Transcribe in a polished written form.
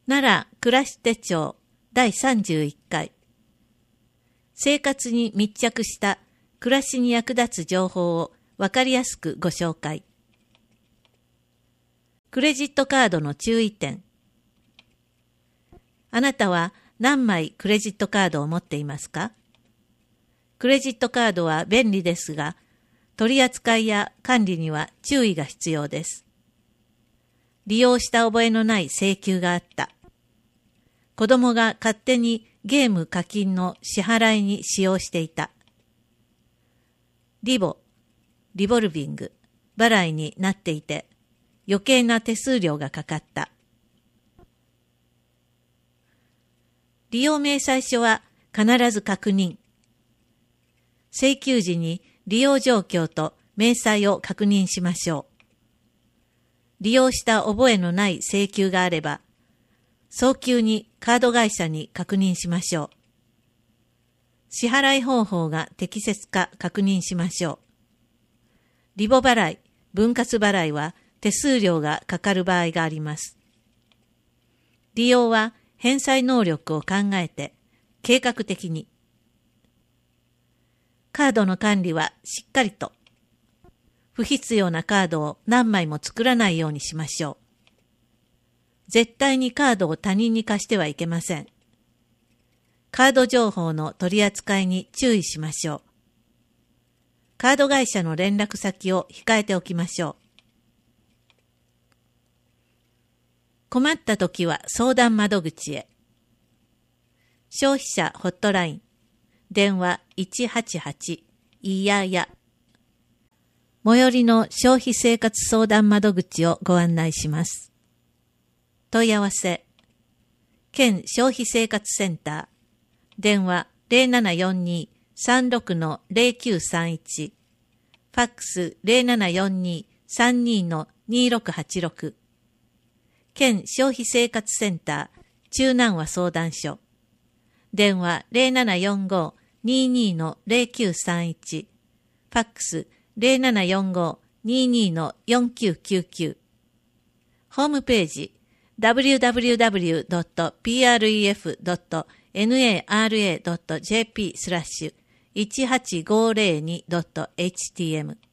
奈良暮らし手帳第31回。生活に密着した暮らしに役立つ情報をわかりやすくご紹介。クレジットカードの注意点。あなたは何枚クレジットカードを持っていますか？クレジットカードは便利ですが、取り扱いや管理には注意が必要です。利用した覚えのない請求があった。子供が勝手にゲーム課金の支払いに使用していた。リボルビング払いになっていて、余計な手数料がかかった。利用明細書は必ず確認。請求時に利用状況と明細を確認しましょう。利用した覚えのない請求があれば、早急にカード会社に確認しましょう。支払い方法が適切か確認しましょう。リボ払い、分割払いは手数料がかかる場合があります。利用は返済能力を考えて計画的に。カードの管理はしっかりと。不必要なカードを何枚も作らないようにしましょう。絶対にカードを他人に貸してはいけません。カード情報の取り扱いに注意しましょう。カード会社の連絡先を控えておきましょう。困ったときは相談窓口へ。消費者ホットライン、電話188いやや。最寄りの消費生活相談窓口をご案内します。問い合わせ、県消費生活センター、電話 0742-36-0931、ファックス 0742-32-2686、県消費生活センター、中南和相談所、電話 0745-22-0931、ファックス0745-22-4999、ホームページwww.pref.nara.jp/1850.htm